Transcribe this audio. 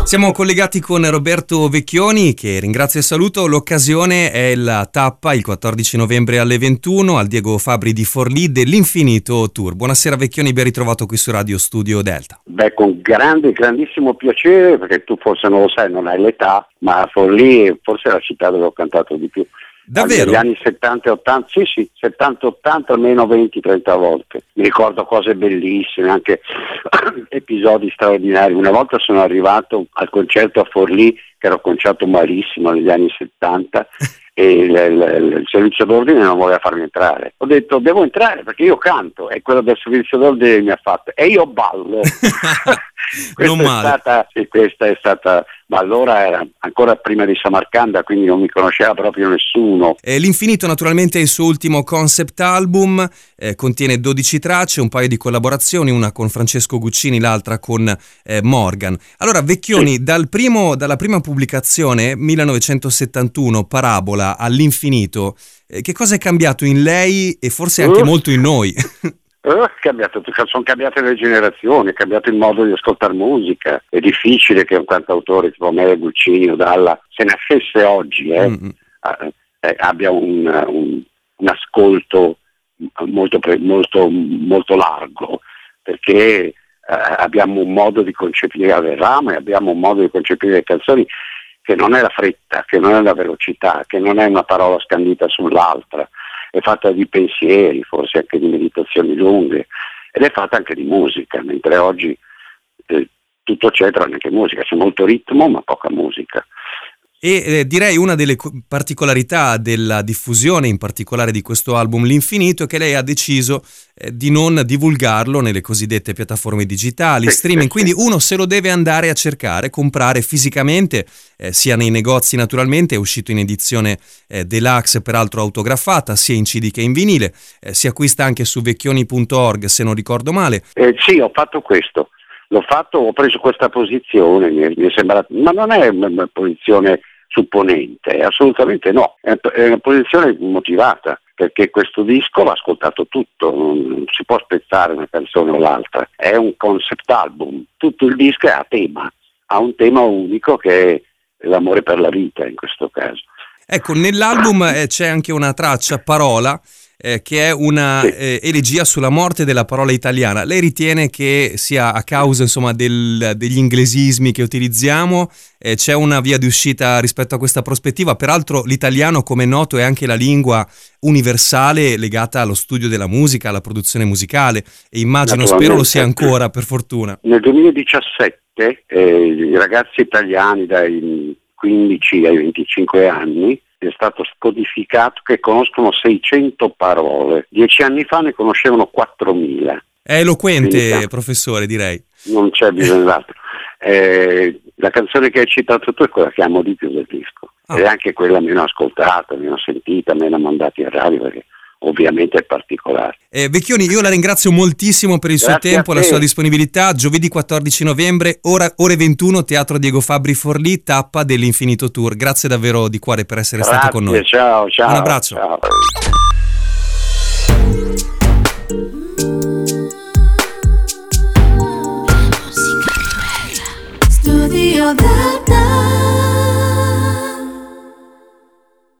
Siamo collegati con Roberto Vecchioni, che ringrazio e saluto. L'occasione è la tappa il 14 novembre alle 21 al Diego Fabbri di Forlì dell'Infinito Tour. Buonasera Vecchioni, ben ritrovato qui su Radio Studio Delta. Beh, con grandissimo piacere, perché tu forse non lo sai, non hai l'età, ma Forlì forse è la città dove ho cantato di più. Davvero? Negli anni 70 e 80, sì, 70-80 almeno 20-30 volte. Mi ricordo cose bellissime, anche episodi straordinari. Una volta sono arrivato al concerto a Forlì, che era un concerto malissimo negli anni 70, e il servizio d'ordine non voleva farmi entrare. Ho detto devo entrare perché io canto, e quello del servizio d'ordine mi ha fatto e io ballo. Questa è stata, ma allora era ancora prima di Samarcanda, quindi non mi conosceva proprio nessuno. L'Infinito naturalmente è il suo ultimo concept album, contiene 12 tracce, un paio di collaborazioni, una con Francesco Guccini, l'altra con Morgan. Allora Vecchioni, sì. Dalla prima pubblicazione 1971, Parabola, all'Infinito, che cosa è cambiato in lei e forse anche molto in noi? Sono cambiate le generazioni, è cambiato il modo di ascoltare musica. È difficile che un cantautore tipo me, Guccini o Dalla, se nascesse oggi abbia un ascolto molto largo, perché abbiamo un modo di concepire Averramo e abbiamo un modo di concepire le canzoni che non è la fretta, che non è la velocità, che non è una parola scandita sull'altra, è fatta di pensieri, forse anche di meditazioni lunghe, ed è fatta anche di musica, mentre oggi tutto c'è tranne che musica, c'è molto ritmo ma poca musica. E direi una delle particolarità della diffusione, in particolare di questo album L'Infinito, è che lei ha deciso di non divulgarlo nelle cosiddette piattaforme digitali, streaming, quindi uno se lo deve andare a cercare, comprare fisicamente, sia nei negozi naturalmente, è uscito in edizione deluxe, peraltro autografata, sia in CD che in vinile, si acquista anche su vecchioni.org se non ricordo male. Sì, ho fatto questo. Ho preso questa posizione, mi è sembrato, ma non è una posizione supponente, assolutamente no, è una posizione motivata, perché questo disco va ascoltato tutto, non si può spezzare una canzone o l'altra, è un concept album, tutto il disco è a tema, ha un tema unico che è l'amore per la vita in questo caso. Ecco, nell'album c'è anche una traccia, Parola, che è una elegia sulla morte della parola italiana. Lei ritiene che sia a causa degli inglesismi che utilizziamo? C'è una via di uscita rispetto a questa prospettiva? Peraltro l'italiano, come è noto, è anche la lingua universale legata allo studio della musica, alla produzione musicale, e immagino, spero lo sia ancora, per fortuna. Nel 2017 i ragazzi italiani dai 15 ai 25 anni è stato scodificato che conoscono 600 parole. 10 anni fa ne conoscevano 4.000. È eloquente, quindi, professore, direi. Non c'è bisogno d'altro. La canzone che hai citato tu è quella che amo di più del disco. Ed è anche quella meno ascoltata, meno sentita, meno mandata in radio, perché ovviamente è particolare. Vecchioni, io la ringrazio moltissimo per il suo tempo, la sua disponibilità. Giovedì 14 novembre, ore 21, Teatro Diego Fabbri Forlì, tappa dell'Infinito Tour. Grazie davvero di cuore per essere stato con noi. Ciao. Un abbraccio. Ciao. Studio